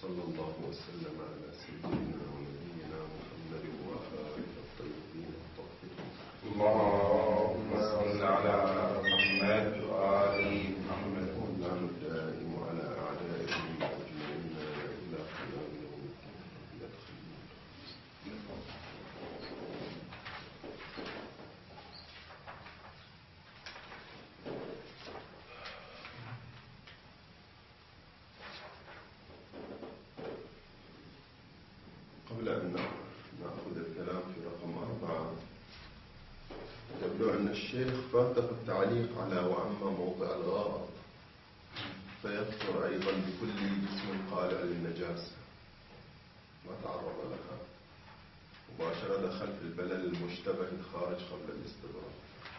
وصلى الله وسلم على سيدنا ونبينا محمد وعلى آله الطيبين الطاهرين. اللهم صل على محمد وآل محمد. والله الدائم على أعدائهم أجمعين إلى قيام يوم الدين. قبل أن نأخذ الكلام في رقم 4 يبدو أن الشيخ فاته التعليق على وأما موضع الغائط فيذكر أيضا بكل جسم قالع للنجاسة ما تعرض لها مباشرة دخل في البلل المشتبه الخارج قبل الاستبراء.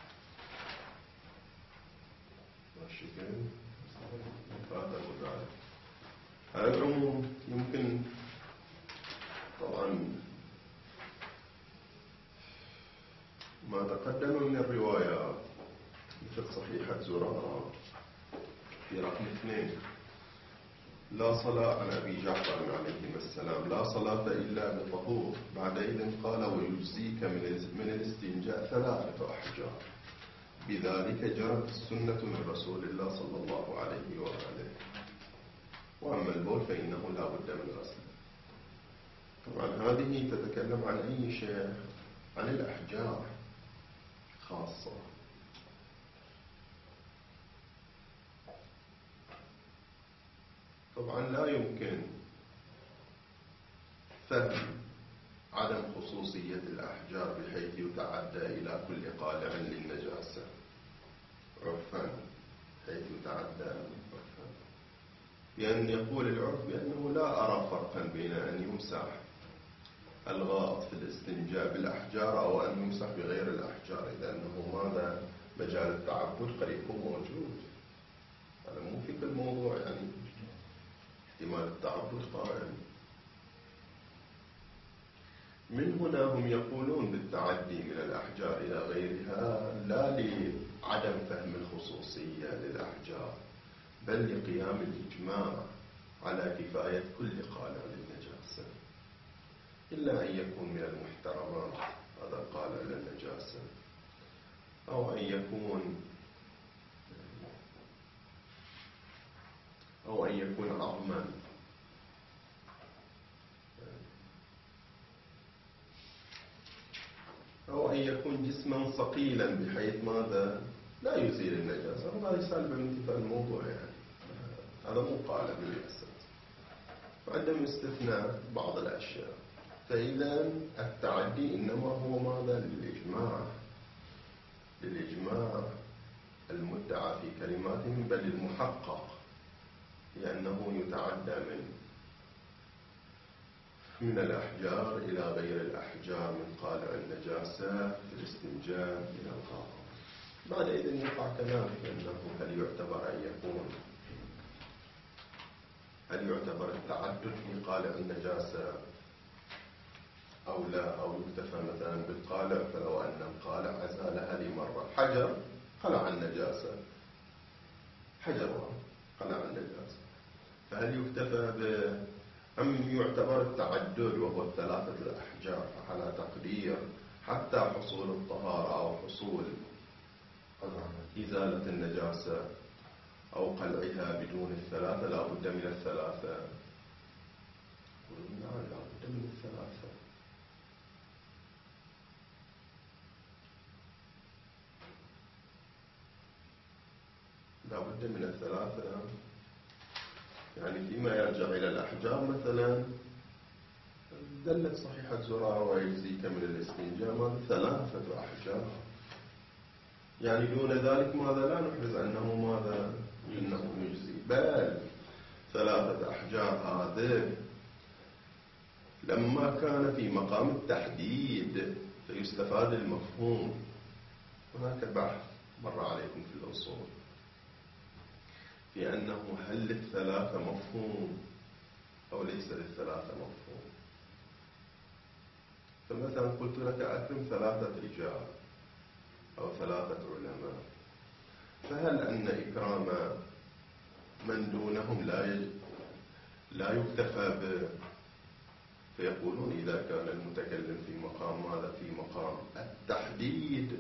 ماشي كيف؟ فاته ذلك. على العموم يمكن طبعا ما تقدم من الروايات مثل صحيحة زرارة في رقم 2 لا صلاة عن أبي جعفر عليه السلام لا صلاة إلا بطهور بعدئذ قال ويجزيك من الاستنجاء 3 أحجار بذلك جرت السنة من رسول الله صلى الله عليه وآله. وأما البول فإنه لا بد من غسله. طبعا هذه تتكلم عن أي شيء؟ عن الأحجار خاصة. طبعا لا يمكن فهم عدم خصوصية الأحجار بحيث يتعدى إلى كل قالع للنجاسة عرفا، حيث يتعدى عرفا، بأن يقول العرف بأنه لا أرى فرقا بين أن يمسح الغائط في الاستنجاء بالأحجار أو أن يمسح بغير الأحجار، إذا أنه ماذا مجال التعبد قد يكون موجود. هذا مو في كل موضوع يعني احتمال التعبد قائم. من هنا هم يقولون بالتعدي من الأحجار إلى غيرها لا لعدم فهم الخصوصية للأحجار بل لقيام الإجماع على كفاية كل قالع للنجاسة إلا أن يكون من المحترمات هذا قالع للنجاسة أو أن يكون عظما أو أن يكون جسما ثقيلا بحيث ماذا لا يزيل النجاسة. وهذا سالب من انتفاء الموضوع يعني هذا مو قالع بالأساس. وعندما استثناء بعض الأشياء فإذا التعدي إنما هو ماذا للإجماع المدعى في كلماتهم بل المحقق لأنه يتعدى من الأحجار إلى غير الأحجار من قالع النجاسة في الاستنجاء إلى الغائط. بعد إذن يقع كذلك أنه هل يعتبر التعدد في قالع النجاسة أو لا، أو يكتفى مثلا بالقالع فلو أن القالع أزالها لمرة حجر قلع النجاسة حجر قلع النجاسة فهل يكتفى أم يعتبر التعدد وهو 3 الأحجار على تقدير حتى حصول الطهارة أو حصول إزالة النجاسة أو قلعها بدون 3 لا بد من 3؟ نعم لا بد من 3. لا بد من 3 يعني فيما يرجع إلى الأحجار مثلا دلت صحيحة زرارة ويجزيك من الاستنجاء ماذا 3 أحجار يعني دون ذلك ماذا لا نحرز أنه ماذا إنه يجزي بل 3 أحجار. هذا لما كان في مقام التحديد فيستفاد المفهوم. هناك بحث مر عليكم في الأصول في أنه هل 3 مفهوم أو ليس 3 مفهوم. فمثلا قلت لك أكرم 3 رجال أو 3 علماء فهل أن إكرام من دونهم لا يكتفى فيقولون إذا كان المتكلم في مقام ماذا؟ في مقام التحديد،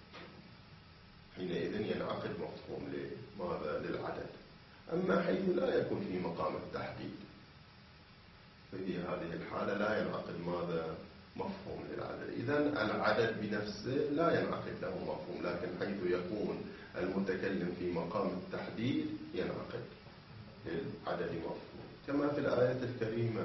حينئذ ينعقد مفهوم لماذا؟ للعدد. أما حيث لا يكون في مقام التحديد ففي هذه الحالة لا ينعقد ماذا؟ مفهوم للعدد. إذن العدد بنفسه لا ينعقد له مفهوم، لكن حيث يكون المتكلم في مقام التحديد ينعقد للعدد مفهوم، كما في الآية الكريمة: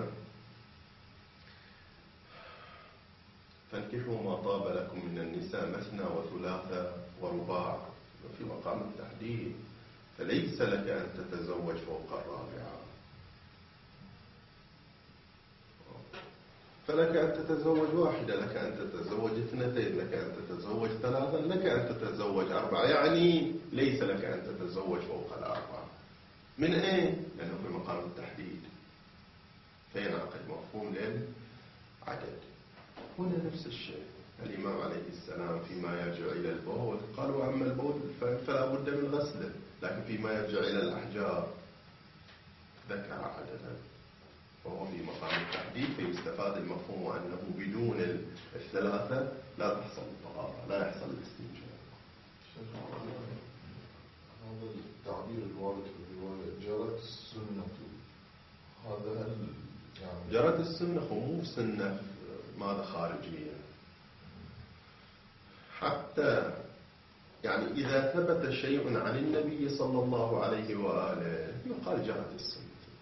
فانكحوا ما طاب لكم من النساء مثنى وثلاث ورباع، في مقام التحديد، فليس لك أن تتزوج فوق الرابعة، فلك أن تتزوج واحدة، لك أن تتزوج اثنتين، لك أن تتزوج ثلاثا، لك أن تتزوج أربعة، يعني ليس لك أن تتزوج فوق الأربعة. من أين؟ لأنه في مقام التحديد فينعقد مفهوم للعدد. هنا نفس الشيء، الإمام عليه السلام فيما يرجع إلى البول قال: وأما البول فلا بد من غسله، لكن فيما يرجع إلى الأحجار ذكر عددا، وهو في مقام التحديد، فيستفاد المفهوم أنه بدون الثلاثة لا تحصل الطهارة، لا يحصل الاستنجاء. هذا التعبير الوارد في الرواية جرت السنة، هذا هل يعني جرت السنة مو سنة ماذا خارجية، حتى يعني إذا ثبت شيء عن النبي صلى الله عليه وآله يقال جرت السنة.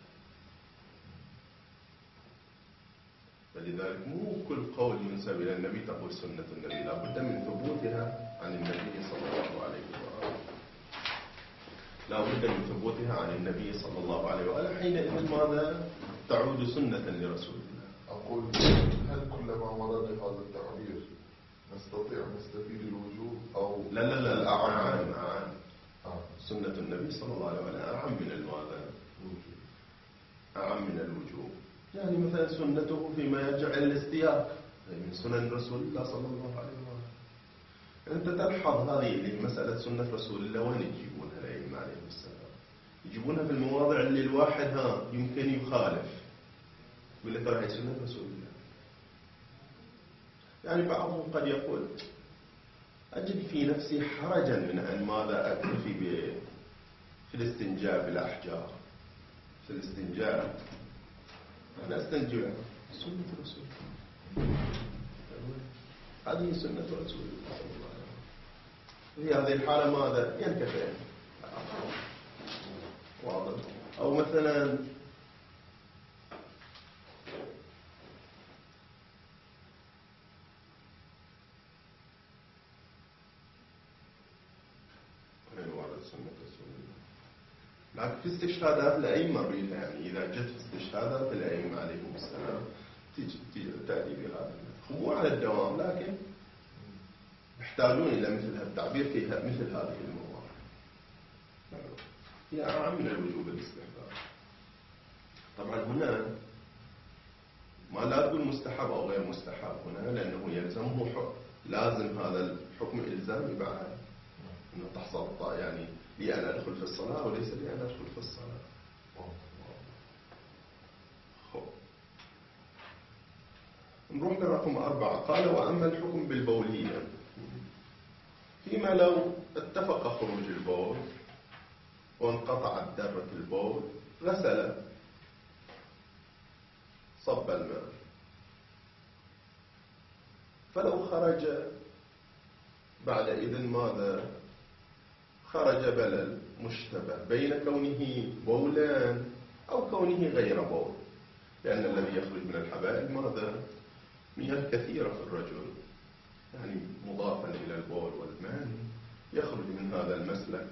فلذلك مو كل قول ينسب إلى النبي تقول سنة النبي، لا بد من ثبوتها عن النبي صلى الله عليه وآله، لا بد من ثبوتها عن النبي صلى الله عليه وآله، حينئذ ماذا؟ تعود سنة لرسول الله. أقول هل كلما ورد هذا التعبير نستطيع أن نستفيد الوجوب أو لا الأعم سنة النبي صلى الله عليه وآله أعم من الماذا؟ أعم من الوجوب. يعني مثلا سنته فيما يرجع إلى الاستياق من سنن رسول الله صلى الله عليه وآله. أنت تلحظ هذه اللي مسألة سنة رسول الله وين يجيبونها الأئمة عليهم السلام؟ يجيبونها في المواضع اللي الواحد يمكن يخالف، يقول لك ترى هي سنة رسول الله. يعني بعضهم قد يقول: أجد في نفسي حرجا من أن ماذا أكتفي في الاستنجاء بالأحجار، في الاستنجاء أنا أستنجي سنة رسول الله، هذه سنة رسول الله صلى الله عليه وسلم. في هذه الحالة ماذا؟ ينكفي واضح. أو مثلا لكن في استشهادات الأئمة الريفة، يعني إذا جت في استشهادات الأئمة عليهم السلام تأتي بهذا، مو على الدوام، لكن يحتاجون إلى مثل هذا التعبير في مثل هذه المواضع. هي أعم من الوجوب الاستحباب. طبعا هنا ما لا تقول مستحب أو غير مستحب هنا، لأنه يلزمه حكم، لازم هذا الحكم إلزامي بعد أنه تحصل يعني لي أن أدخل في الصلاة وليس لي أن أدخل في الصلاة. نروح لرقم 4. قال: وأما الحكم بالبولية، فيما لو اتفق خروج البول وانقطعت درة البول غسل، صب الماء، فلو خرج بعد إذن ماذا؟ خرج بلل مشتبه بين كونه بولان أو كونه غير بول، لأن الذي يخرج من الحبائل ماذا؟ مياه كثيرة في الرجل، يعني مضافا إلى البول والماني، يخرج من هذا المسلك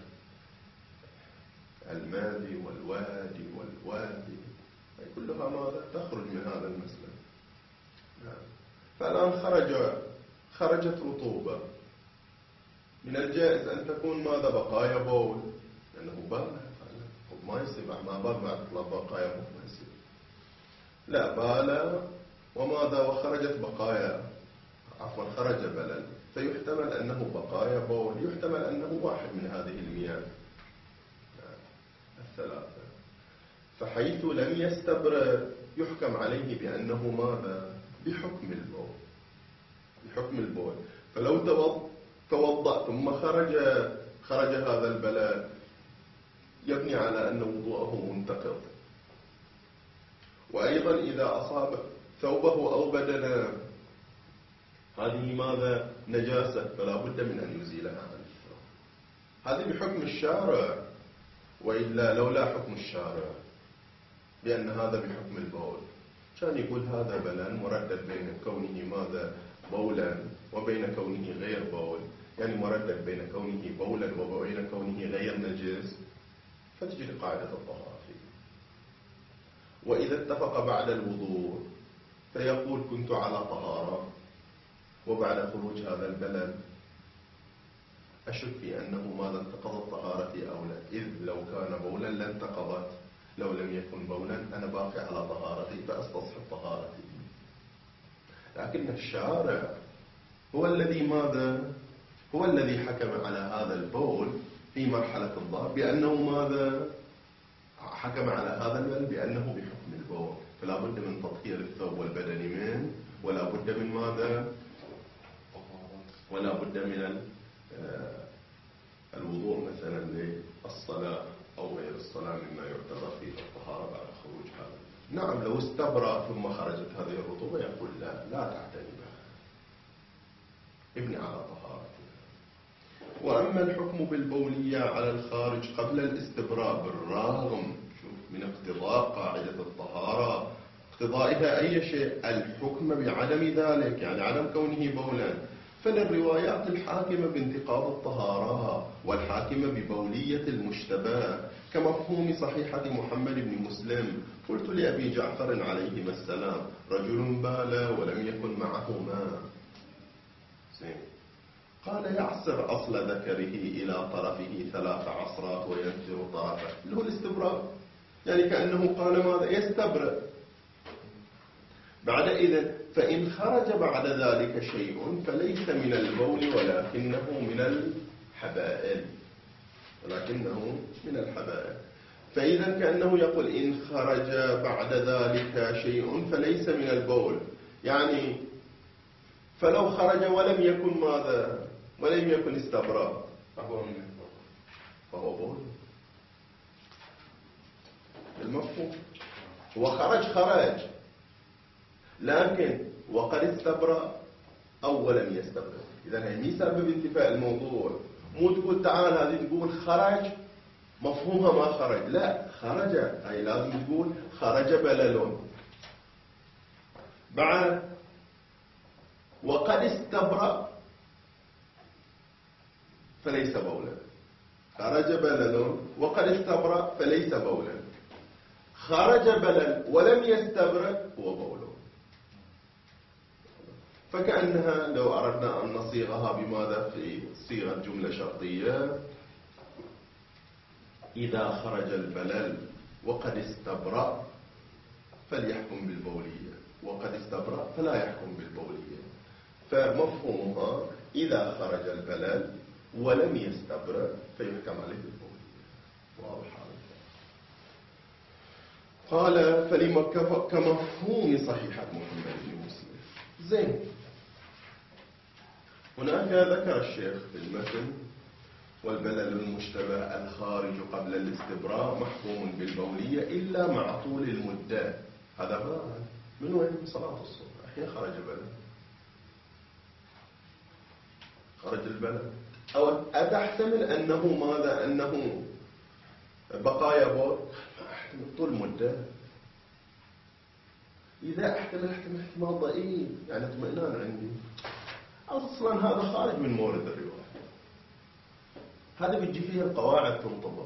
المادي والوادي والوادي، كلها ماذا؟ تخرج من هذا المسلك. فالآن خرجت رطوبة، من الجائز أن تكون ماذا؟ بقايا بول، لأنه بال ما يصير ما بال ما تطلب بقايا بول، ما يصير، لا بال وماذا؟ وخرجت بقايا، عفوا خرج بلل، فيحتمل أنه بقايا بول، يحتمل أنه واحد من هذه المياه الثلاثة. فحيث لم يستبرئ يحكم عليه بأنه ماذا؟ بحكم البول. بحكم البول. فلو توضأ ثم خرج هذا البلل يبني على أن وضوءه منتقض. وأيضا إذا أصاب ثوبه أو بدنه هذه ماذا؟ نجاسة، فلا بد من أن يزيلها عن الثوب. هذه بحكم الشارع، وإلا لولا حكم الشارع بأن هذا بحكم البول كان يقول هذا بلل مردد بين كونه ماذا؟ بولا وبين كونه غير بول، يعني مردد بين كونه بولا وبين كونه غير نجس، فتجري قاعدة الطهارة فيه. وإذا اتفق بعد الوضوء فيقول كنت على طهارة، وبعد خروج هذا البلل أشك في أنه ماذا؟ انتقضت طهارتي أو لا، إذ لو كان بولا لانتقضت، لو لم يكن بولا أنا باقي على طهارتي فأستصحب طهارتي. لكن الشارع هو الذي ماذا؟ هو الذي حكم على هذا البول في مرحلة الظهر بأنه ماذا؟ حكم على هذا البول بأنه بحكم البول، فلا بد من تطهير الثوب والبدن منه، ولا بد من ماذا؟ ولا بد من الوضوء مثلا للصلاة أو غير الصلاة مما يعتبر فيه الطهارة بعد خروج هذا. نعم لو استبرأ ثم خرجت هذه الرطوبة يقول لا تعتني بها، ابني على طهارتها. وأما الحكم بالبولية على الخارج قبل الاستبراء بالرغم من اقتضاء قاعدة الطهارة، اقتضائها أي شيء؟ الحكم بعدم ذلك، يعني عدم كونه بولا، فللروايات الحاكمة بانتقاض الطهارة والحاكمة ببولية المشتبه كمفهوم صحيحة محمد بن مسلم. قلت لأبي جعفر عليهما السلام رجل بال ولم يكن معه ماء، قال يعصر أصل ذكره إلى طرفه 3 عصرات وينثر طرفه، اللي هو الاستبراء، يعني كأنه قال ماذا؟ يستبرئ. بعد إذن فإن خرج بعد ذلك شيء فليس من البول ولكنه من الحبائل، فإذا كأنه يقول إن خرج بعد ذلك شيء فليس من البول، يعني فلو خرج ولم يكن ماذا؟ ولم يكن استبراء فهو بول المفهوم. هو خرج لكن وقد استبرأ أو لم يستبرأ. إذا هي سبب انتفاء الموضوع، مو تقول تعال هذه تقول خرج مفهومها ما خرج، لا خرج، أي لازم تقول خرج بلل. بعد وقد استبرأ فليس بولا، خرج بلل وقد استبرأ فليس بولا، خرج بلل ولم يستبرأ هو بول. فكأنها لو أردنا أن نصيغها بماذا؟ في صيغة جملة شرطية، إذا خرج البلل وقد استبرأ فليحكم بالبولية، وقد استبرأ فلا يحكم بالبولية. فمفهومها إذا خرج البلل ولم يستبرأ فيحكم عليه بالبولية. واضح هذا؟ قال فلما كمفهوم صحيحة محمد بن مسلم. زين، هناك ذكر الشيخ في المتن والبلل المشتبه الخارج قبل الاستبراء محكوم بالبولية إلا مع طول المدة. هذا بلد من وين؟ من صلاة الصبح حين خرج البلد، أو أتحتمل أنه ماذا؟ أنه بقايا بول، أحتمل طول مدة. إذا احتمال ضئيل، يعني اطمئنان عندي، أصلا هذا خارج من مورد الرواية، هذا بيجي فيه القواعد تنطبق.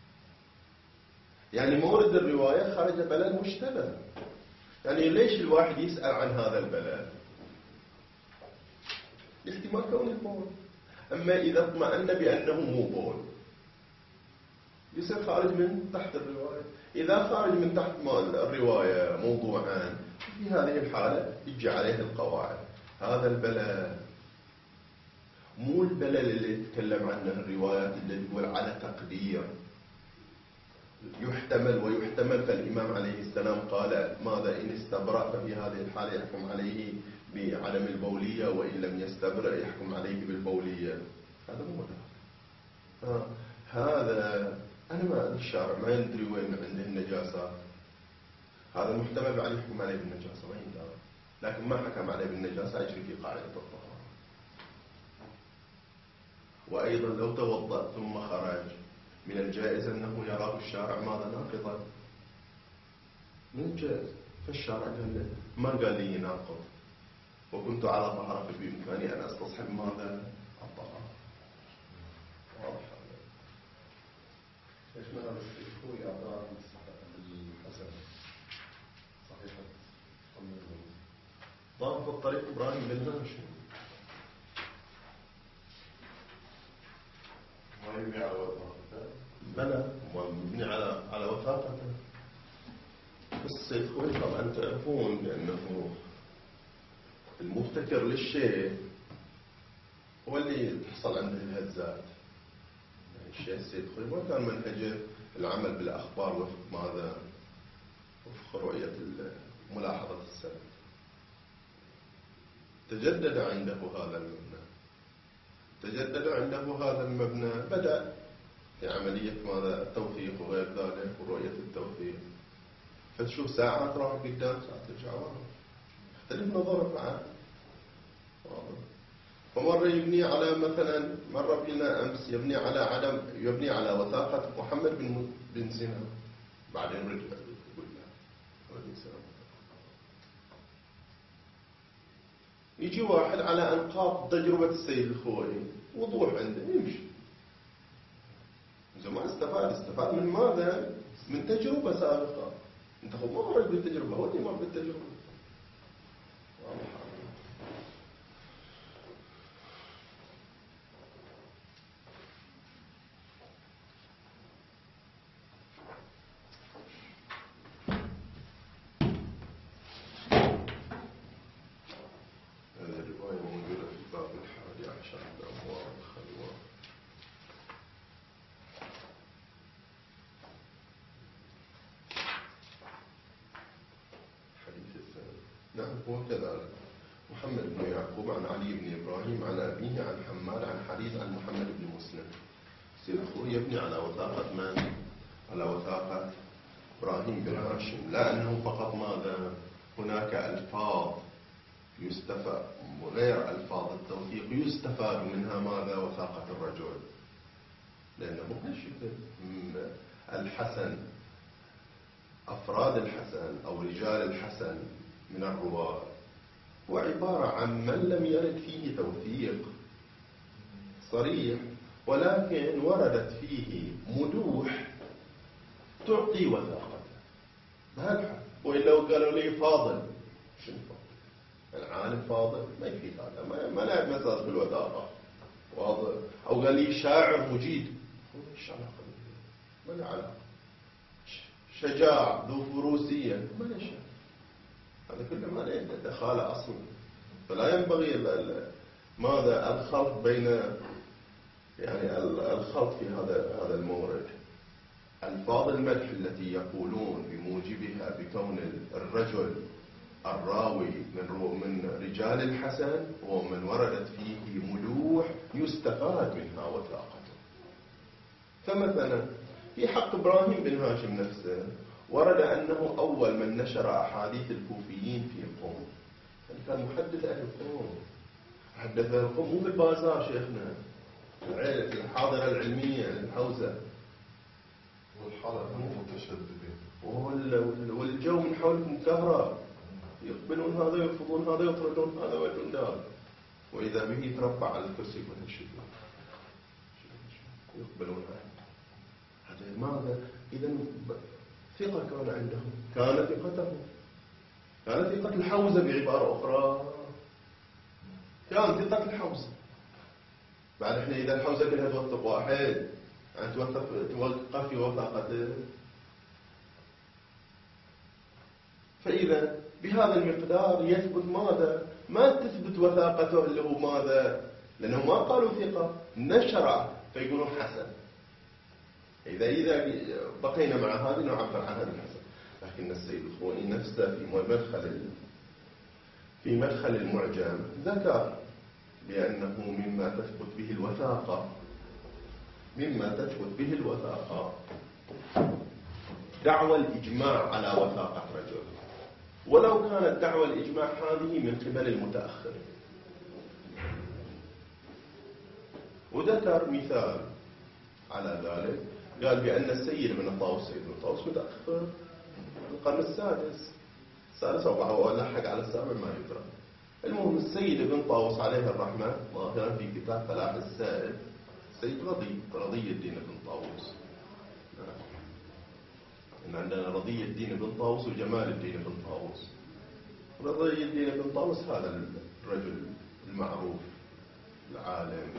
يعني مورد الرواية خرج بلل مشتبه، يعني ليش الواحد يسأل عن هذا البلل؟ احتمال كونه بول. أما إذا اطمأن بأنه مو بول يصير خارج من تحت الرواية. إذا خارج من تحت الرواية موضوعان، في هذه الحالة يجي عليه القواعد. هذا البلل مو البلل اللي يتكلم عنه الروايات اللي تقول على تقدير يحتمل ويحتمل، فالإمام عليه السلام قال ماذا إن استبرأ ففي هذه الحالة يحكم عليه بعدم البولية، وإن لم يستبرأ يحكم عليه بالبولية. هذا مو ذلك. هذا أنا ما أدري، الشارع ما يدري وين عنده النجاسات. هذا محتمل بعد يحكم عليه بالنجاسة ما يندرى، لكن ما حكم عليه بالنجاسة يجري في قاعدة الطهارة. وأيضا لو توضأ ثم خرج من الجائز أنه يراه الشارع ماذا ناقضا، من الجائز. فالشارع قال له ما قال لي ناقض، وكنت على طهارة بإمكاني أن أستصحب ماذا الطهارة. واضح هذا؟ ايش معنى الشيخ يعطاه بالحسن صحيحة ضابط الطريق إبراهيم بن هاشم ما يبني على وثاقته؟ بلى، ومبني على وثاقته. بس السيد خوي طبعا تعرفون بأنه المبتكر للشيء هو اللي تحصل عنده الهزات. يعني الشيء السيد خوي ما كان منهجه العمل بالأخبار وفق ماذا، وفق رؤية ملاحظة السلف. تجدد عنده هذا المبنى، بدأ في عملية ماذا التوثيق وغير ذلك ورؤية التوثيق. فتشوف ساعات راح قدام ساعات ترجع ورا، يختلف نظرك معه. فمرة يبني على مثلا، مرة قلنا أمس يبني على وثاقة محمد بن سينا، بعدين رجع يقول لا. يجي واحد على أنقاض تجربة السيد الخوئي، وضوح عنده يمشي. إذا ما استفاد من ماذا؟ من تجربة سابقة. أنت خو ما مرت بالتجربة، هو اللي مر بالتجربة. هذه الرواية موجودة في الباب 11 الأبواب الخلوة. نعم هو كذلك. محمد بن يعقوب عن علي بن إبراهيم عن أبيه عن حماد عن حريز عن محمد بن مسلم. سيد الخوئي يبني على وثاقة من؟ على وثاقة إبراهيم بن هاشم، لا أنه فقط ماذا، هناك ألفاظ يستفاد غير ألفاظ التوثيق يستفاد منها ماذا وثاقة الرجل، لأنه الحسن، أفراد الحسن أو رجال الحسن من الرواة هو عبارة عن من لم يرد فيه توثيق صريح، ولكن وردت فيه مدوح تعطي وثاقة بهالحال. وإلا قالوا لي فاضل، شنو فاضل؟ العالم فاضل ما يفيد هذا، ما له مساس بالوثاقة. واضح؟ أو قال لي شاعر مجيد، ايش علاقة؟ ما له علاقة. شجاع ذو فروسية، ما له شيء. هذا كله ما له دخالة أصلا. فلا ينبغي ماذا الخلط بين، يعني الخلط في هذا المورد. ألفاظ المدح التي يقولون بموجبها بكون الرجل الراوي من رجال الحسن ومن وردت فيه مدوح يستفاد منها وثاقته. فمثلا في حق إبراهيم بن هاشم نفسه ورد أنه أول من نشر أحاديث الكوفيين في قوم، يعني كان محدث أهل القوم، حدث أهل القوم مو بالبازار شيخنا، العيلة الحاضرة العلمية للحوزة والحالة متشددين، والجو من حولكم كهرباء، يقبلون هذا يرفضون هذا يطردون هذا ويدون ذلك، وإذا به يتربع على الكرسي وينشدون يقبلون هذا ماذا؟ إذا ثقة كان عندهم، كان ثقة الحوزة بعبارة أخرى، كان ثقة الحوزة. بعد احنا إذا الحوزة كلها توثق واحد يعني توقف في وثاقته، فإذا بهذا المقدار يثبت ماذا؟ ما تثبت وثاقته اللي هو ماذا؟ لأنه ما قالوا ثقة، نشر فيقولون حسن، إذا بقينا مع هذه نعبر عنها بالحسن. لكن السيد الخوئي نفسه في مدخل المعجم ذكر بأنه مما تثبت به الوثاقة دعوى الإجماع على وثاقة رجل، ولو كانت دعوى الإجماع هذه من قبل المتأخرين. وذكر مثال على ذلك، قال بأن السيد بن طاووس متأخر القرن السادس أو لحق على السابع ما يدرى. المهم السيد بن طاووس عليه الرحمة ظاهرا في كتاب فلاح السائل، السيد رضي الدين بن طاووس. عندنا رضي الدين بن طاووس وجمال الدين بن طاووس. رضي الدين بن طاووس هذا الرجل المعروف العالم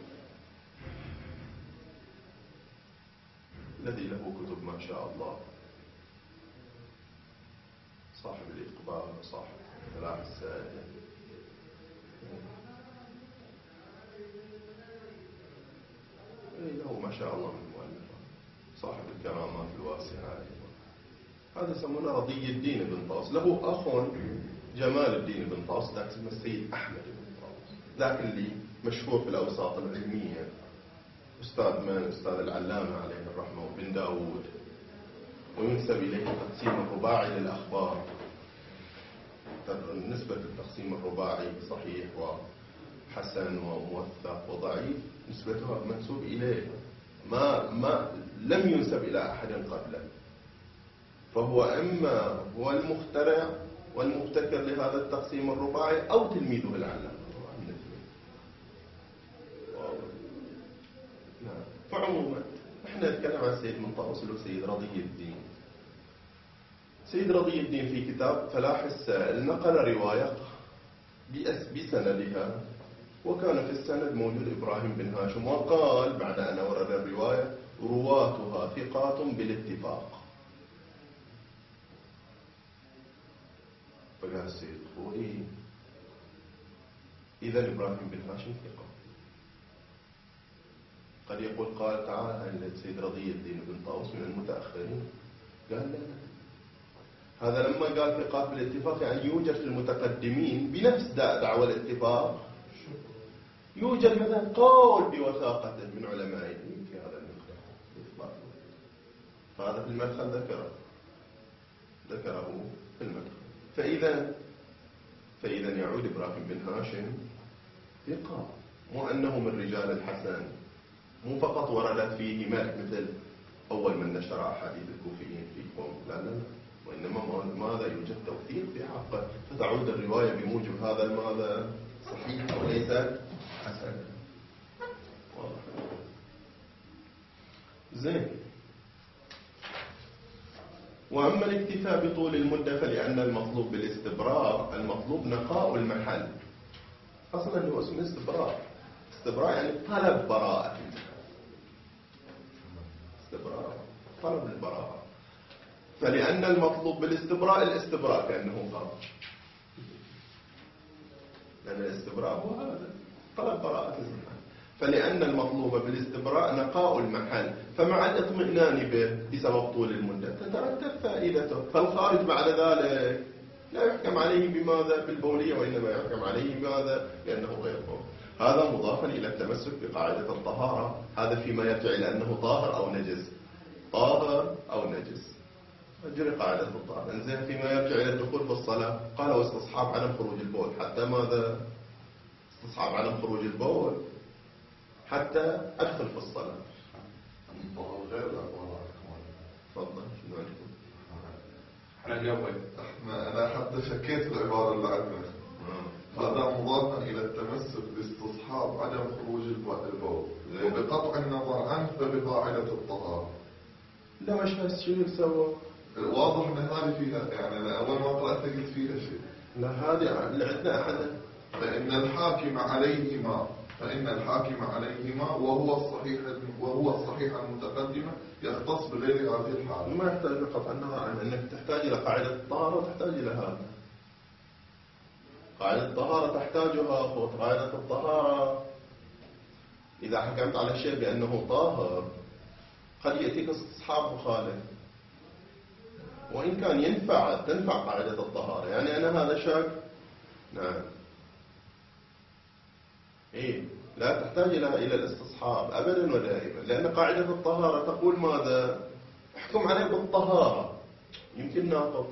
الذي له كتب ما شاء الله، صاحب الإقبال وصاحب فلاح السائل، له ما شاء الله من مؤلفات، صاحب الكرامات الواسعة. هذا يسمونه رضي الدين بن طاووس. له أخ جمال الدين بن طاووس، ذاك اسمه السيد أحمد بن طاووس، ذاك اللي مشهور في الأوساط العلمية، أستاذ العلامة عليه الرحمة وبن داود، وينسب إليه التقسيم الرباعي للأخبار. نسبة التقسيم الرباعي صحيح وحسن وموثق وضعيف نسبتها منسوب إليه، ما لم ينسب إلى أحد قبله. فهو إما هو المخترع والمبتكر لهذا التقسيم الرباعي أو تلميذه العلامة. فعموما احنا نتكلم عن السيد بن طاووس اللي هو سيد رضي الدين. سيد رضي الدين في كتاب فلاح السائل نقل رواية بسندها، وكان في السند موجود إبراهيم بن هاشم، وقال بعد أن أورد الرواية رواتها ثقات بالاتفاق. فقال السيد الخوئي إذا إبراهيم بن هاشم ثقة. قد يقول قال تعالى أن السيد رضي الدين بن طاووس من المتأخرين، قال لا، هذا لما قال ثقات بالاتفاق يعني يوجد في المتقدمين بنفس دعوى الاتفاق يوجد مثلا قول بوثاقته من علمائهم في هذا المدخل. فهذا في المدخل ذكره في المدخل. فإذا يعود إبراهيم بن هاشم ثقة، مو أنه من رجال الحسن، مو فقط وردت فيه مثل أول من نشر أحاديث الكوفيين فيكم، لا، وإنما ماذا يوجد توثيق في حقه، فتعود الرواية بموجب هذا ماذا صحيح وليس حسن. واضح زين. وأما الاكتفاء بطول المدة فلأن المطلوب بالاستبراء المطلوب نقاء المحل. أصلا هو اسمه استبراء يعني طلب براءة، طلب البراءة. فلأن المطلوب بالاستبراء الاستبراء كأنه قال، لأن الاستبراء هو هذا طلب براءة المحل. فلأن المطلوب بالاستبراء نقاء المحل، فمع الاطمئنان به بسبب طول المدة تترتب فائدته. فالخارج بعد ذلك لا يحكم عليه بماذا؟ بالبولية، وإنما يحكم عليه بماذا؟ لأنه غير بول. هذا مضافا إلى التمسك بقاعدة الطهارة. هذا فيما يرجع إلى أنه طاهر أو نجس. أجري قاعدة الطهارة. إنزين فيما يرجع إلى الدخول في الصلاة قال واستصحاب عدم خروج البول. حتى ماذا؟ استصحاب عدم خروج البول حتى أدخل في الصلاة. تفضل. شنو عندكم؟ أنا حتى شكيت العبارة اللي عندنا. هذا مضافا إلى التمسك باستصحاب عدم خروج البول، وبقطع النظر عنه فبقاعدة الطهارة. لا مش بس شو يسوى؟ واضح ان هذه فيها، يعني انا اول ما قرأتها قلت فيها شيء. لا هذه اللي عندنا أحد. فإن الحاكم عليهما وهو الصحيح المتقدمة يختص بغير هذه الحالة. ما يحتاج لقطع النظر عنه، انك تحتاج الى قاعدة الطهارة وتحتاج الى هذا. قاعدة الطهارة تحتاجها، قاعدة الطهارة إذا حكمت على الشيء بأنه طاهر قد يأتيك استصحاب مخالف، وإن كان تنفع قاعدة الطهارة. يعني أنا هذا شك، نعم، إيه، لا تحتاج إلى الاستصحاب أبدا ودائما، لأن قاعدة الطهارة تقول ماذا؟ احكم عليه بالطهارة. يمكن ناقض،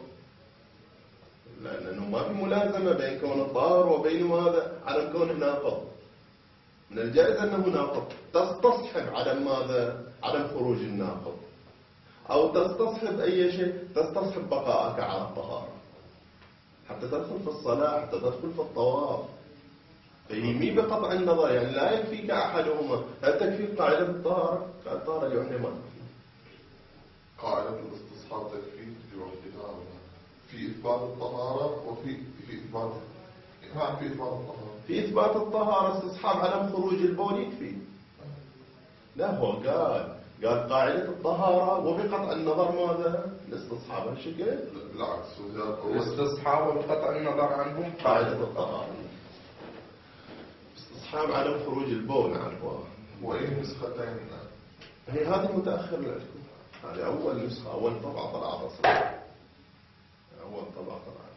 لأنه ما في ملازمة بين كون الطاهر وبين ماذا؟ عدم كونه ناقض. من الجائز أنه ناقض، تستصحب عدم ماذا؟ عدم خروج الناقض، أو تستصحب أي شيء، تستصحب بقاءك على الطهارة حتى تدخل في الصلاة، حتى تدخل في الطواف. فهي بقطع النظر، يعني لا يكفيك أحدهما. هل تكفيك قاعدة الطهارة؟ قاعدة الطهارة لوحدها ما تكفي. قاعدة الاستصحاب تكفي لوحدها، في إثبات الطهارة وفي إثبات، نعم، في إثبات الطهارة. في إثبات الطهارة استصحاب عدم خروج البول يكفي. لا، هو قال قاعدة الطهارة وبقطع النظر ماذا؟ الاستصحاب هالشكل؟ بالعكس، الاستصحاب بقطع النظر عنهم قاعدة الطهارة استصحاب عدم خروج البول عنه. وإن نسختين، هي هذه متأخر لكم، هذه أول نسخة، أول طبعة طلعت أصلا، أول طبعة طلعت.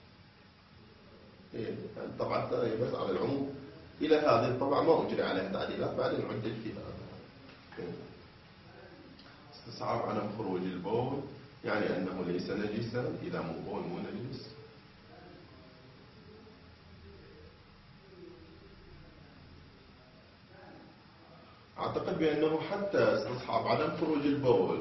إيه، الطبعة الثانية بس على العموم. إلى هذه الطبعة ما أجري عليها تعديلات، بعدين نعدل فيها. استصحاب عدم خروج البول يعني أنه ليس نجسا، إذا مو بول مو نجس. أعتقد بأنه حتى استصحاب عدم خروج البول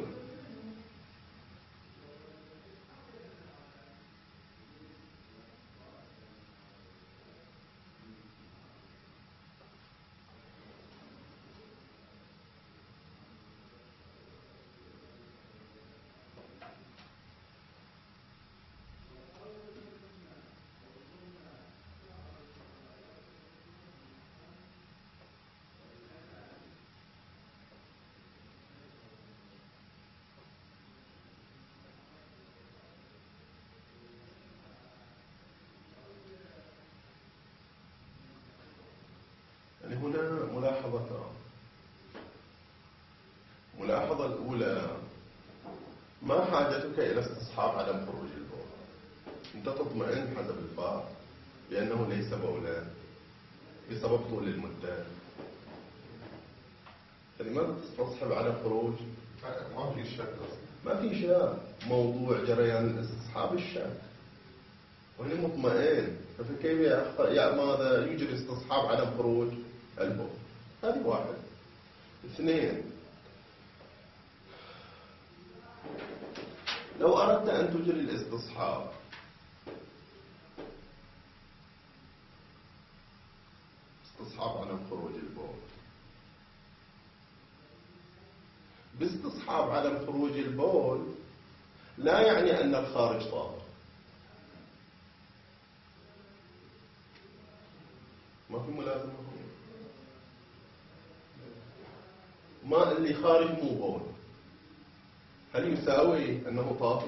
يعني هنا ملاحظتان. الملاحظة الأولى، ما حاجتك إلى استصحاب عدم خروج البول؟ أنت تطمئن حسب الفار بأنه ليس بولا بسبب طول المدة، فلماذا تستصحب عدم خروج؟ ما في شك، ما في شك، موضوع جريان الاستصحاب الشك، وهنا مطمئن، فكيف ماذا يجري استصحاب عدم خروج البول؟ هذه واحد. اثنين، لو أردت أن تجري الاستصحاب عدم خروج البول باستصحاب عدم خروج البول، لا يعني أن الخارج طاهر. ما في ملازمة. ماء اللي خارج مو بول، هل يساوي أنه طاهر؟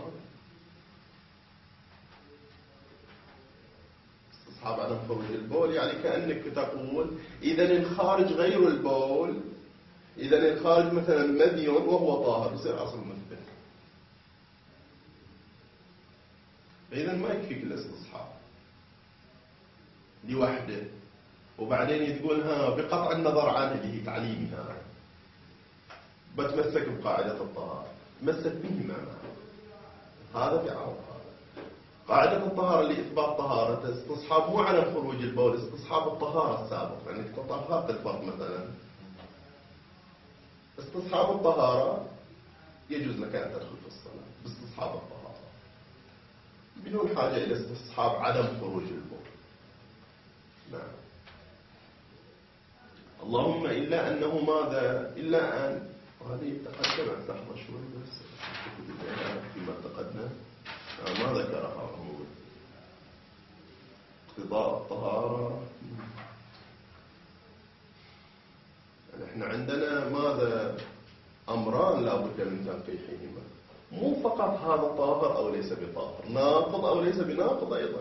استصحاب عدم خروج البول يعني كأنك تقول إذا الخارج غير البول، إذا الخارج مثلا مذي وهو طاهر، يصير أصل مثبت. إذا ما يكفيك الاستصحاب لوحده، وبعدين تقول بقطع النظر عن اللي هي تعليمي بتمسك بقاعدة الطهارة، تمسك بهما هذا في عرض. قاعدة الطهارة لإثبات طهارة استصحاب مو على خروج البول، استصحاب الطهارة السابق، يعني تطهرت الفرد مثلا، استصحاب الطهارة يجوز لك أن تدخل في الصلاة باستصحاب الطهارة بدون حاجة إلى استصحاب عدم خروج البول. نعم. اللهم إلا أنه ماذا؟ إلا أن، وهذه تقدمت لحظة شوي بس فيما تقدم ما ذكرها عموما. اقتضاء الطهارة، يعني احنا عندنا ماذا؟ أمران لا بد من تنقيحهما، مو فقط هذا طاهر أو ليس بطاهر، ناقض أو ليس بناقض أيضا،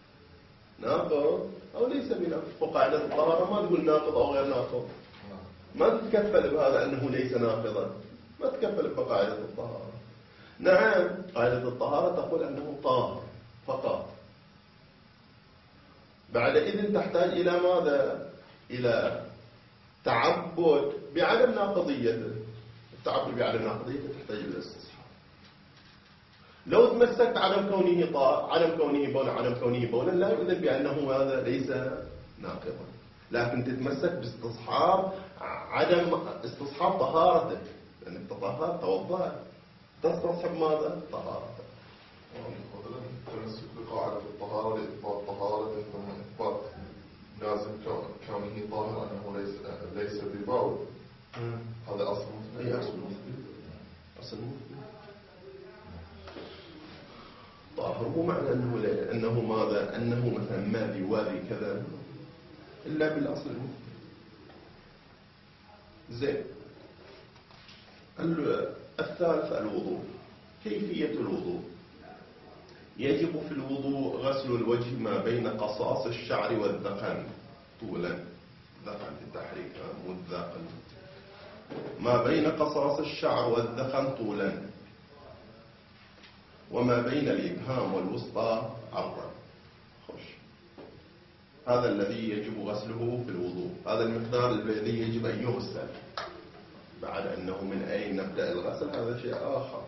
ناقض أو ليس بناقض. وقاعدة الطهارة ما تقول ناقض أو غير ناقض، ما تتكفل بهذا أنه ليس ناقضا، ما تتكفل بقاعدة الطهارة. نعم قاعدة الطهارة تقول أنه طاهر فقط، بعدئذ تحتاج إلى ماذا؟ إلى تعبد بعدم ناقضيته. التعبد بعدم ناقضيته تحتاج إلى استصحاب. لو تمسكت عدم كونه عدم كونه بولا، عدم كونه بولا، لا يؤذن بأنه هذا ليس ناقضا، لكن تتمسك باستصحاب عدم استصحاب طهارتك، لأنك تطهر توضأت، تستصحب ماذا؟ طهارتك. مثلا التمسك بقاعدة الطهارة لإثبات طهارته ثم إثبات لازم كونه طاهر أنه ليس ببول، هذا أصل مثبت. أي أصل مثبت؟ أصل مثبت. طاهر مو معنى أنه ماذا؟ أنه مثلا ما بيواري كذا، إلا بالأصل المثبت. زين. الثالث الوضوء. كيفية الوضوء؟ يجب في الوضوء غسل الوجه ما بين قصاص الشعر والذقن طولا، ذقن في التحريك مو الذقن، ما بين قصاص الشعر والذقن طولا، وما بين الإبهام والوسطى عرضا. خش. هذا الذي يجب غسله في الوضوء، هذا المقدار الذي يجب أن يغسل. بعد أنه من أين نبدأ الغسل هذا شيء آخر.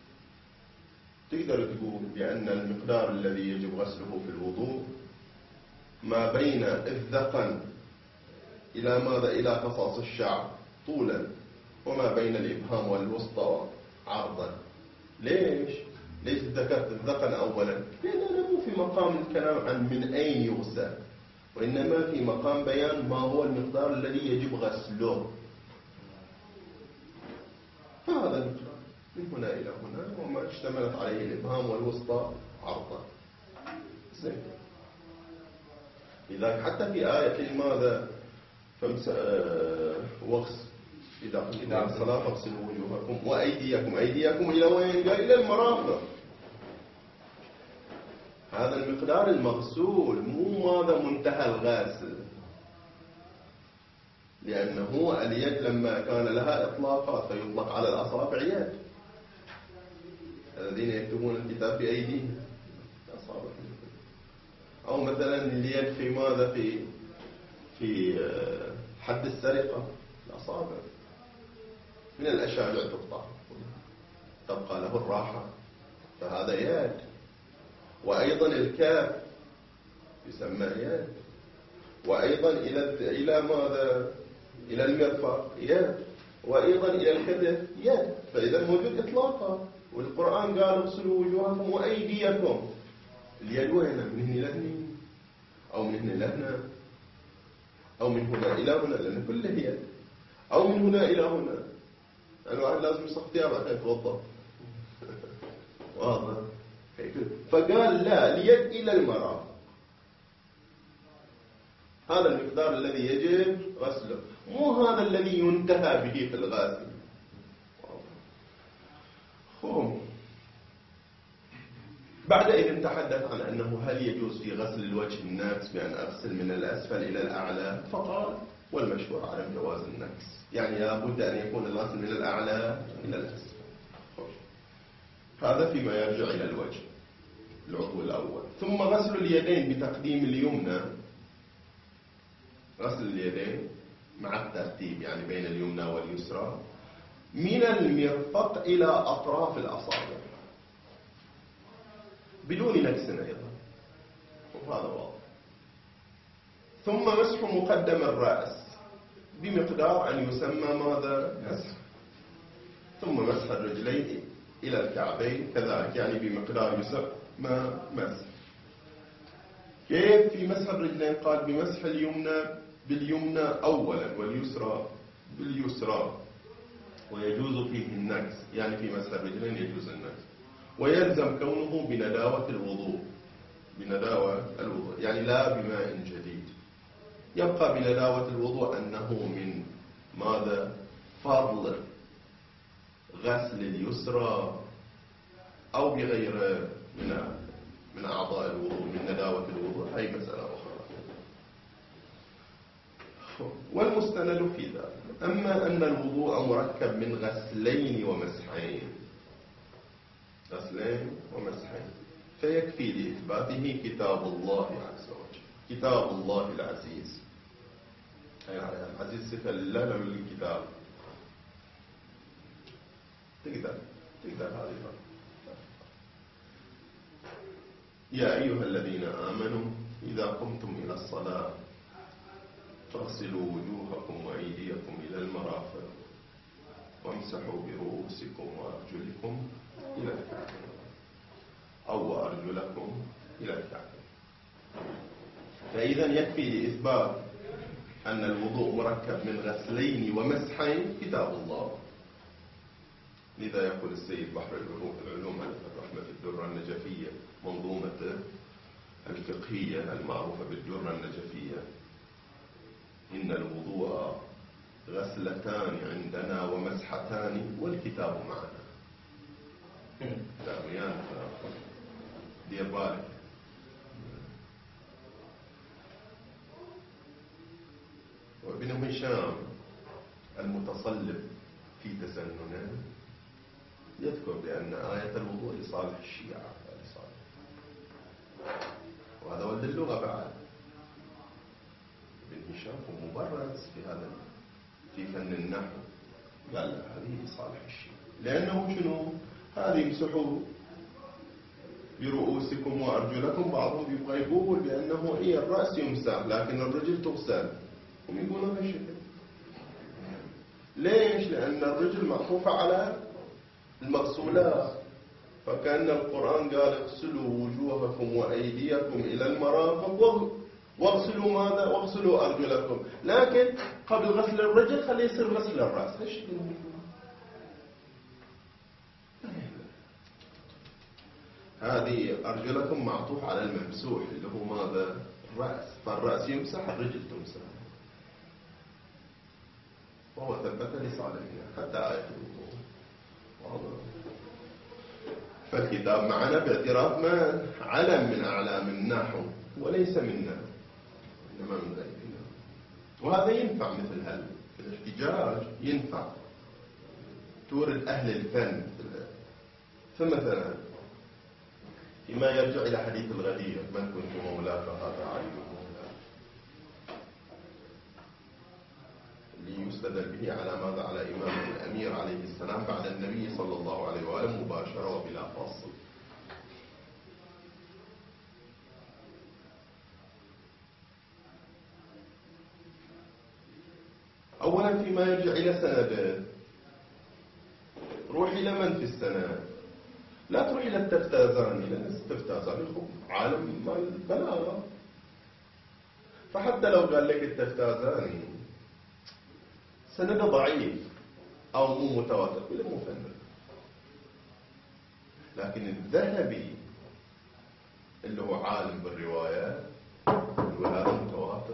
تقدر تقول بأن المقدار الذي يجب غسله في الوضوء ما بين الذقن إلى ماذا؟ إلى قصاص الشعر طولا، وما بين الإبهام والوسطى عرضا. ليش ذكرت الذقن أولا؟ لأننا مو في مقام الكلام عن من أين يغسل، وإنما في مقام بيان ما هو المقدار الذي يجب غسله. هذا المقدار من هنا إلى هنا، وما اشتملت عليه الإبهام والوسطى عرضا. زين. لذلك حتى في آية ماذا؟ إذا قمتم إلى الصلاة فاغسلوا وجوهكم وأيديكم. أيديكم إلى وين؟ قال إلى المرافق. هذا المقدار المغسول، مو ماذا منتهى الغاسل، لأنه اليد لما كان لها إطلاقات فيطلق على الأصابع يد. الذين يكتبون الكتاب بأيديهم أصابع. أو مثلا اليد في ماذا؟ في حد السرقة الأصابع من الأشاجع تقطع تبقى له الراحة، فهذا يد. وأيضا الكاف يسمى يد. وأيضا إلى ماذا؟ إلى المرفق يد. وأيضا إلى الكتف يد. فإذا موجود إطلاقا، والقرآن قال اغسلوا وجوهكم وأيديكم. اليد وين؟ من هنا إلى هنا، أو من هنا إلى هنا، أو من هنا إلى هنا، لأن كله يد، أو من هنا إلى هنا. الواحد لازم يصح ثيابه حتى يتوضأ. واضح؟ فقال لا، اليد إلى المرافق. هذا المقدار الذي يجب غسله، مو هذا الذي ينتهى به في الغاسل. بعدئذ نتحدث عن أنه هل يجوز في غسل الوجه النكس بأن أغسل من الأسفل إلى الأعلى؟ فقال والمشهور عدم جواز النكس، يعني لابد أن يكون الغسل من الأعلى إلى الأسفل. هذا فيما يرجع إلى الوجه العضو الأول. ثم غسل اليدين بتقديم اليمنى، غسل اليدين مع الترتيب يعني بين اليمنى واليسرى، من المرفق إلى أطراف الأصابع بدون نكس أيضا، وهذا واضح. ثم مسح مقدم الرأس بمقدار أن يسمى ماذا؟ مسح. ثم مسح الرجلين إلى الكعبين كذلك، يعني بمقدار يسمى مسح. كيف في مسح الرجلين؟ قال بمسح اليمنى باليمنى أولا واليسرى باليسرى، ويجوز فيه النكس، يعني في مسح الرجلين يجوز النكس، ويلزم كونه بنداوة الوضوء، بنداوة الوضوء يعني لا بماء جديد. يبقى بنداوة الوضوء أنه من ماذا؟ فضل غسل اليسرى أو بغير من أعضاء الوضوء من نداوة الوضوء، هي مسألة أخرى. والمستند في ذلك. أما أن الوضوء مركب من غسلين ومسحين، غسلين ومسحين، فيكفي لإثباته كتاب الله عز وجل، كتاب الله العزيز. العزيز صفة لله لا للكتاب. تقدر هذه الفرق. يا أيها الذين آمنوا إذا قمتم إلى الصلاة فاغسلوا وجوهكم وأيديكم إلى المرافق وامسحوا برؤوسكم وأرجلكم إلى الكعبين أو أرجلكم إلى الكعبين. فإذا يكفي لإثبات أن الوضوء مركب من غسلين ومسحين كتاب الله. لذا يقول السيد بحر العلوم الرحمة في الدرة النجفية، منظومته الفقهية المعروفة بالدرة النجفية: إن الوضوء غسلتان عندنا ومسحتان والكتاب معنا. كتابيان دير بالك. وابن هشام المتصلب في تسننه يذكر بأن آية الوضوء لصالح الشيعة، وهذا ولد اللغة بعد. ابن هشام هو مبرز في فن النحو، قال هذه لصالح الشيعة، لأنه شنو؟ هذه يمسحوا برؤوسكم وأرجلكم. بعضهم يبغى يقول بأنه الرأس يمسح لكن الرجل تغسل، هم يقولون هالشكل. ليش؟ لأن الرجل معطوفة على المغسولات، فكأن القرآن قال اغسلوا وجوهكم وأيديكم إلى المرافق واغسلوا ماذا؟ واغسلوا أرجلكم. لكن قبل غسل الرجل خليه يصير غسل الرأس. ايش هذه أرجلكم معطوف على الممسوح اللي هو ماذا؟ الرأس، فالرأس يمسح الرجل تمسح، وهو ثبت لصالحنا حتى آية الوضوء. فالكتاب معنا باعتراف ما علم من أعلام النحو وليس منا، إنما من غيرنا. وهذا ينفع مثل هذا في الاحتجاج، ينفع تورد أهل الفن. فمثلا فيما يرجع إلى حديث الغدير: من كنت مولاه فهذا علي مولاه، اللي يستدل به على ماذا؟ على إمامة الأمير عليه السلام بعد النبي صلى الله عليه وآله مباشرة وبلا فاصل. أولا فيما يرجع إلى سنده، روح إلى من في السند، لا تروح إلى التفتازاني، لأن التفتازاني عالم البلاغة. فحتى لو قال لك التفتازاني سنده ضعيف أو مو متواتر ولا مو فن، لكن الذهبي اللي هو عالم بالروايات يقول هذا متواتر.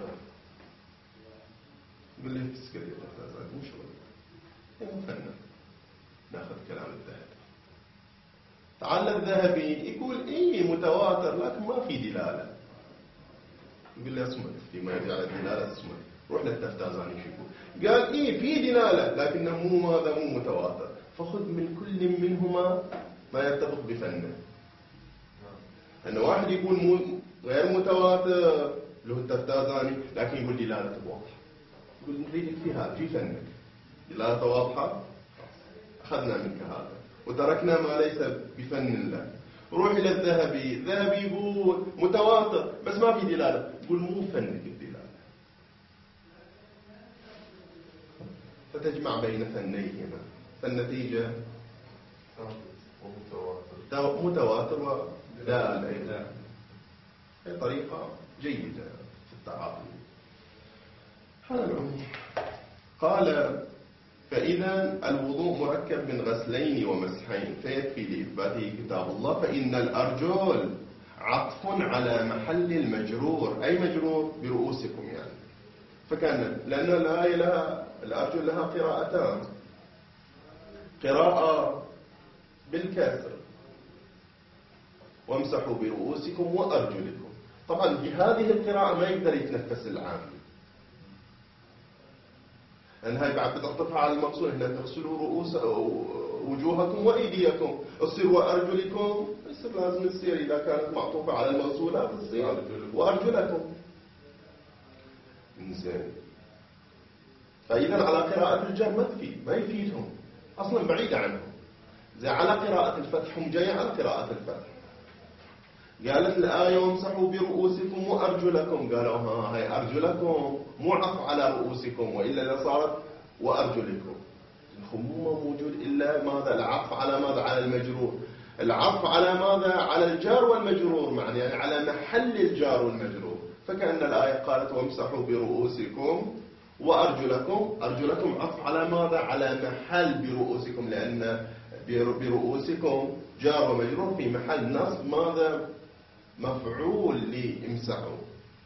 يقول لي تسكري التفتازاني مو شغل، مو فن. ناخذ كلام الذهبي. تعال الذهبي يقول متواتر لكن ما في دلالة. يقول لي اصمت، فيما يرجع الدلالة اصمت. روح للتفتازاني شو يقول؟ قال في دلالة لكنه مو متواتر. فخذ من كل منهما ما يتفق بفنه. أن واحد يقول غير متواتر له التفتازاني لكن يقول دلالته واضحة، يقول نريدك في هذا في فنك دلالته واضحة، أخذنا منك هذا وتركنا ما ليس بفن لك. روح إلى الذهبي، الذهبي يقول متواتر بس ما في دلالة، يقول مو فنك الدلالة. فتجمع بين فنيهما، فالنتيجة متواتر ودال. هي طريقة جيدة في التعاطي. هذا العموم. قال: فإذا الوضوء مركب من غسلين ومسحين فيكفي لإثباته كتاب الله، فإن الأرجل عطف على محل المجرور، أي مجرور برؤوسكم يعني. فكان لأن الآية الأرجل لها قراءتان: قراءة بالكسر وامسحوا برؤوسكم وأرجلكم. طبعا بهذه القراءة ما يقدر يتنفس العام، لأن هاي بعد بتعطفها على المقصود، هنا تغسلوا رؤوس وجوهكم وأيديكم، تصير وأرجلكم، يصير لازم تصير إذا كانت معطوفة على المغسولات تصير وأرجلكم. إنزين. فإذا على قراءة الجر ما يفيدهم أصلا، بعيدة عنهم. زي على قراءة الفتح، هم جاية على قراءة الفتح. قالت الآية وامسحوا برؤوسكم وأرجلكم، قالوا هاي أرجلكم مو عطف على رؤوسكم، وإلا لصارت وأرجلكم. مو موجود إلا ماذا؟ العطف على ماذا؟ على المجرور. العطف على ماذا؟ على الجار والمجرور معا، يعني على محل الجار والمجرور. فكأن الآية قالت وامسحوا برؤوسكم وأرجلكم. أرجلكم عطف على ماذا؟ على محل برؤوسكم، لأن برؤوسكم جار ومجرور في محل نصب ماذا؟ مفعول لامسحوا.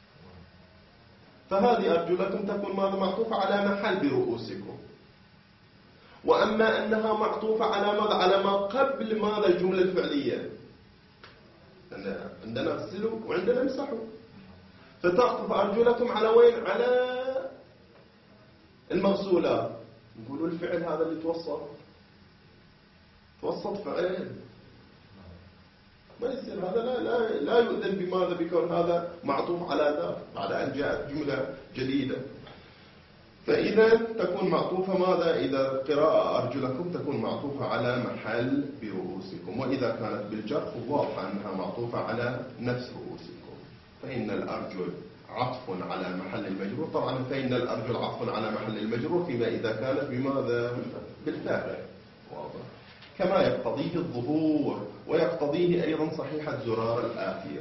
فهذه أرجلكم تكون ماذا؟ معطوفة على محل برؤوسكم. وأما أنها معطوفة على ماذا؟ على ما قبل ماذا؟ الجملة الفعلية. عندنا اغسلوا وعندنا امسحوا، فتعطف أرجلكم على وين؟ على المغسولات. نقولوا الفعل هذا اللي توسط فعل، ما يصير هذا، لا يؤذن بماذا؟ بكون هذا معطوف على ذا بعد أن جاءت جملة جديدة. فإذا تكون معطوفة ماذا؟ إذا قراءة أرجلكم تكون معطوفة على محل برؤوسكم، وإذا كانت بالجر فواضح أنها معطوفة على نفس رؤوسكم. فإن الأرجل عطف على محل المجرور، طبعا فإن الأرجل عطف على محل المجرور فيما إذا كانت بماذا؟ بالفاعل، واضح. كما يقتضيه الظهور، ويقتضيه أيضا صحيحة زرار الآتية.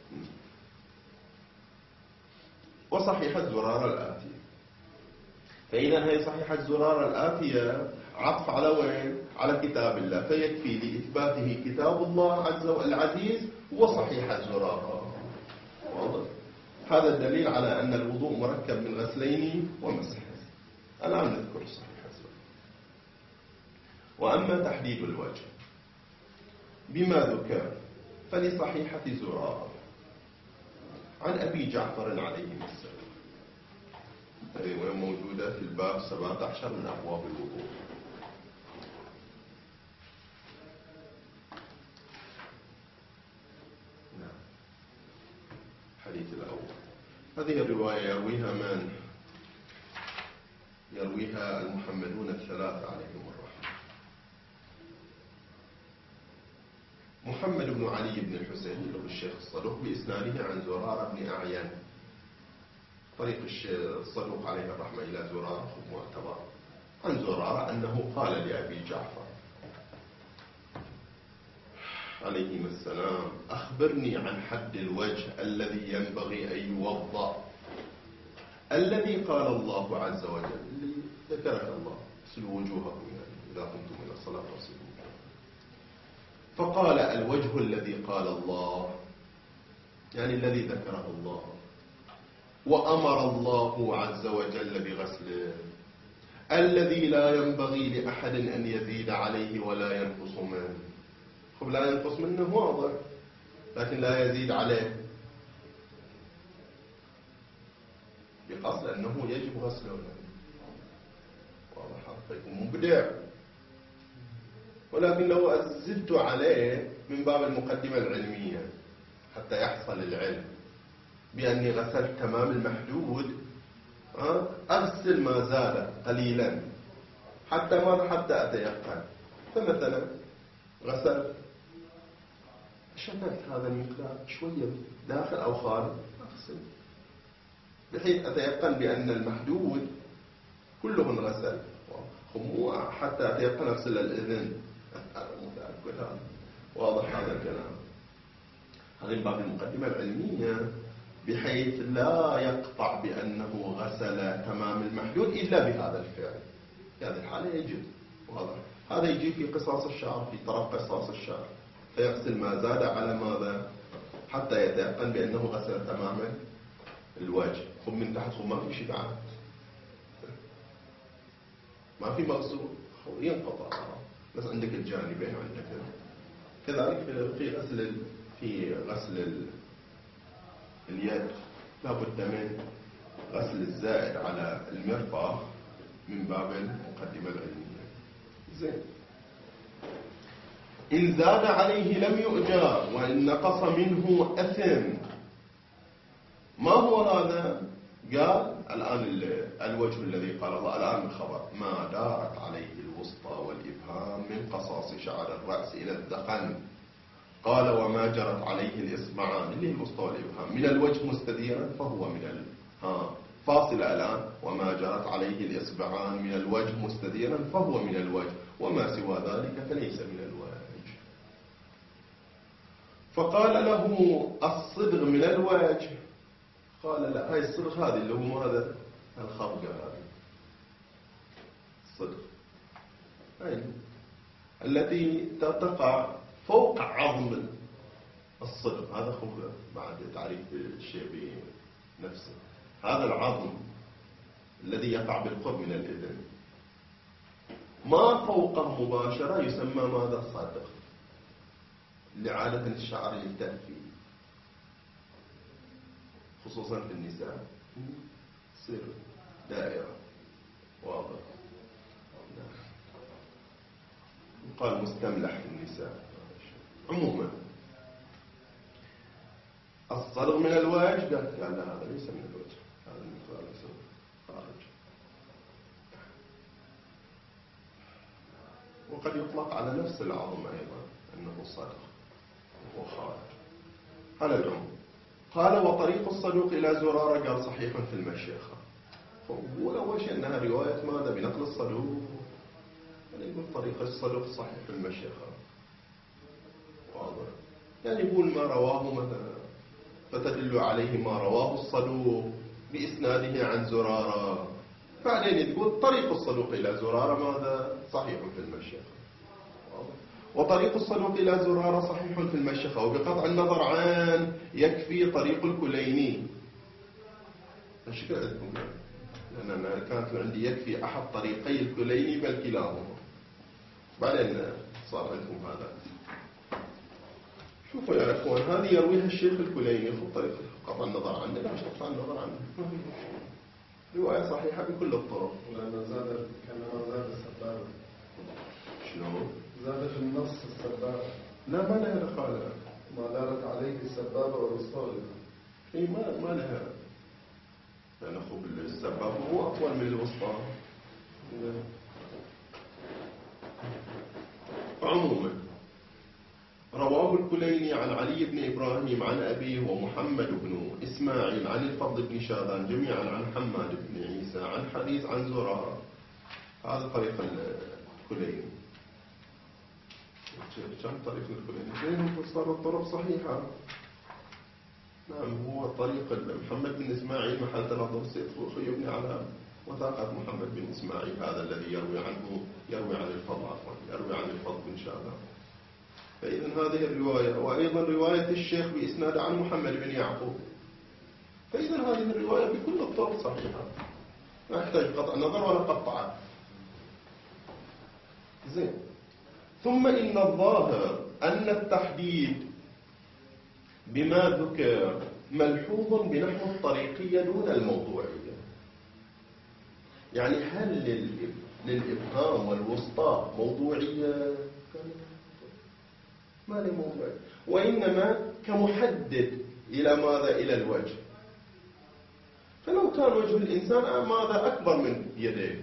وصحيحة زرار الآتية، فإذا هي صحيحة زرار الآتية عطف على وين؟ على كتاب الله، فيكفي لإثباته كتاب الله عز وجل العزيز وصحيحة زرار. واضح؟ هذا الدليل على أن الوضوء مركب من غسلين ومسح. الآن نذكر صحيحة زرار. وأما تحديد الوجه بما ذكر فلصحيحة زرار عن أبي جعفر عليه السلام، هذه موجودة في الباب 17 من أبواب الوضوء. نعم. الحديث الأول، هذه الرواية يرويها من؟ يرويها المحمدون الثلاثة عليهم الرحمة: محمد بن علي بن الحسين له الشيخ الصدوق بإسناده عن زرارة بن أعين، طريق الصدوق عليه الرحمة إلى زرارة معتبر، عن زرارة أنه قال لأبي جعفر عليهم السلام: أخبرني عن حد الوجه الذي ينبغي أن يوضأ، الذي قال الله عز وجل، اللي ذكرك الله: اغسلوا وجوهكم إذا قمتم إلى الصلاة واغسلوا وجوهكم. فقال: الوجه الذي قال الله، يعني الذي ذكره الله وأمر الله عز وجل بغسله، الذي لا ينبغي لأحد أن يزيد عليه ولا ينقص منه. خب لا ينقص منه واضح، لكن لا يزيد عليه بقصد أنه يجب غسله، واضح، فيكون مبدع. ولكن لو أزدت عليه من باب المقدمة العلمية حتى يحصل العلم بأني غسلت تمام المحدود، أغسل ما زاد قليلا حتى أتيقن. فمثلا غسلت شكلت هذا المقدار شوية داخل أو خارج، أغسل بحيث أتيقن بأن المحدود كله انغسل، مو حتى أتيقن أغسل الإذن متأكد. واضح هذا الكلام؟ هذا من باب المقدمة العلمية، بحيث لا يقطع بأنه غسل تمام المحدود إلا بهذا الفعل. في هذه الحالة يجب، واضح، هذا يجي في قصاص الشعر، في طرف قصاص الشعر، فيغسل ما زاد على ماذا حتى يتيقن بأنه غسل تماما الوجه. خب من تحت، خب ما في شيء بعد، ما في مغسول، ينقطع، بس عندك الجانبين عندك. كذلك في غسل اليد لابد من غسل الزائد على المرفق من باب المقدمة العلمية. زين. إن زاد عليه لم يؤجر وإن نقص منه أثم. ما هو هذا؟ قال الآن الوجه الذي قال الله الآن الخبر: ما دارت عليه الوسطى والإبهام من قصاص شعر الرأس إلى الذقن. قال: وما جرت عليه الإصبعان اللي هي الوسطى والإبهام من الوجه مستديرا فهو من فاصل الآن: وما جرت عليه الإصبعان من الوجه مستديرا فهو من الوجه، وما سوى ذلك فليس من الوجه. فقال له: الصدغ من الوجه. قال: لا، هاي الصدغ هذه اللي هو هذا الخرقة هذه الصدغ هاي التي تقع فوق عظم الصدغ. هذا خبرة بعد تعريف الشيء بنفسه. هذا العظم الذي يقع بالقرب من الإذن ما فوقه مباشرة يسمى ماذا؟ صدغ. لعادة الشعر يلتف خصوصا في النساء تصير دائرة واضح. يقال مستملح في النساء. عموما الصدغ من الوجه. قال لا، هذا ليس من الوجه، هذا المثال ليس خارج. وقد يطلق على نفس العظم أيضا أنه صدغ وهو خارج. على العموم قال: وطريق الصدوق إلى زرارة. قال: صحيح في المشيخة. فأقول أول شيء أنها رواية ماذا؟ بنقل الصدوق. يعني يقول طريق الصدوق صحيح في المشيخة واضح. يعني يقول ما رواه مثلا فتدل عليه ما رواه الصدوق بإسناده عن زرارة. بعدين تقول طريق الصدوق إلى زرارة ماذا؟ صحيح في المشيخة. وطريق الصدوق إلى زرارة صحيح في المشيخة، وبقطع النظر عن يكفي طريق الكليني. ايش عندكم؟ لأن أنا كانت عندي يكفي أحد طريقي الكليني بل كلاهما. بعدين صار عندكم هذا. شوفوا يا أخوان، هذه يرويها الشيخ الكليني في طريق قطع النظر عنه. لا، مش قطع النظر عنه، رواية صحيحة بكل الطرق. ولما زاد كما زاد السبابة. شلون؟ زاد في النص السبابة. لا، ما لها دخل. ما دارت عليه السبابة والوسطى. اي ما لها. لأن أخو السبابة هو أطول من الوسطى. عموما رواه الكليني عن علي بن إبراهيم عن أبيه ومحمد بن إسماعيل عن الفضل بن شاذان جميعا عن حماد بن عيسى عن حديث عن زرارة. هذا طريق الكليني. كم طريق الكليني؟ صار الطرق صحيحة. نعم، هو طريق محمد بن إسماعيل محل تنظر السيد خوخي بن علام، وثاقة محمد بن إسماعيل هذا الذي يروي عن الفضل يروي عن الفضل بن شاذان. فإذا هذه الرواية، وأيضا رواية الشيخ بإسناد عن محمد بن يعقوب. فإذا هذه الرواية بكل الطرق صحيحة، ما يحتاج قطع نظر ولا قطع. زين. ثم إن الظاهر أن التحديد بما ذكر ملحوظ بنحو الطريقية دون الموضوعية. يعني هل للإبهام والوسطى موضوعية؟ ما له موضوع، وإنما كمحدد إلى ماذا؟ إلى الوجه. فلو كان وجه الإنسان ماذا؟ أكبر من يديه،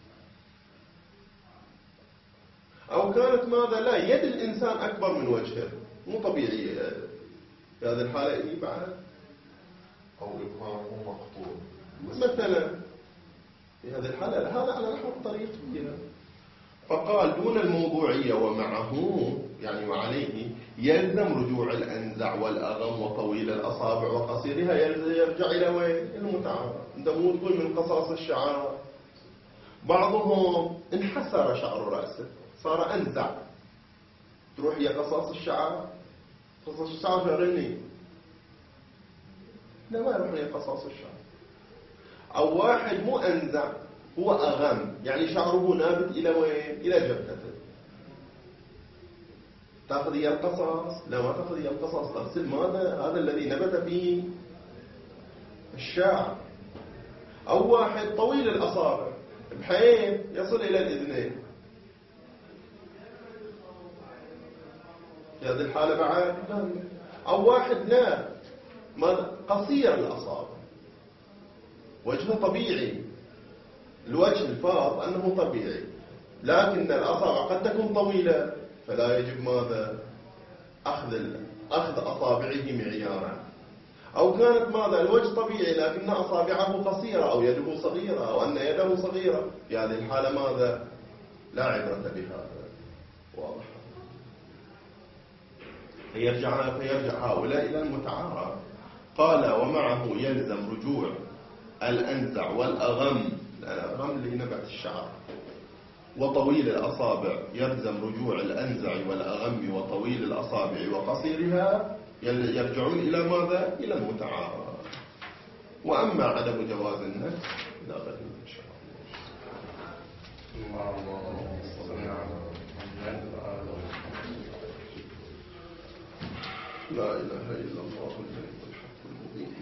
أو كانت ماذا؟ لا، يد الإنسان أكبر من وجهه، مو طبيعي في هذه الحالة إني بعد، أو إبهامه مقطوع مثلا في هذه الحالة هذا على نحو الطريقية. فقال دون الموضوعية ومعه يعني وعليه يلزم رجوع الأنزع والأغم وطويل الأصابع وقصيرها يرجع إلى وين؟ المتعارف. دمود تقول من قصاص الشعر. بعضهم انحسر شعر رأسه صار أنزع، تروح يا قصاص الشعر. قصاص الشعر شغلني، لا ما يروح يا قصاص الشعر. أو واحد مو أنزع، هو أغم، يعني شعره نابت إلى وين؟ إلى جبهته. تأخذ يا القصاص؟ لا، ما تأخذ يا القصاص، تغسل ماذا؟ هذا الذي نبت فيه الشعر. أو واحد طويل الأصابع، بحيث يصل إلى الإذنين. في هذه الحالة بعد أو واحد لا قصير الأصابع، وجهه طبيعي، الوجه الفاض أنه طبيعي، لكن الأصابع قد تكون طويلة، فلا يجب ماذا؟ أخذ أصابعه معيارا. أو كانت ماذا؟ الوجه طبيعي لكن أصابعه قصيرة أو يده صغيرة أو أن يده صغيرة، في هذه الحالة ماذا؟ لا عبرة بهذا. واضح؟ فيرجع هؤلاء إلى المتعارف. قال ومعه يلزم رجوع الأنزع والأغم، الأغم اللي نبعت الشعر، وطويل الأصابع، يلزم رجوع الأنزع والأغم وطويل الأصابع وقصيرها، يرجعون إلى ماذا؟ إلى المتعارف. وأما عدم جواز النفس لا غير إن شاء الله. اللهم صل على محمد وعلى لا إله إلا الله الملك الحق المبين.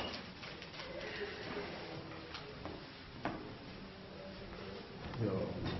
يا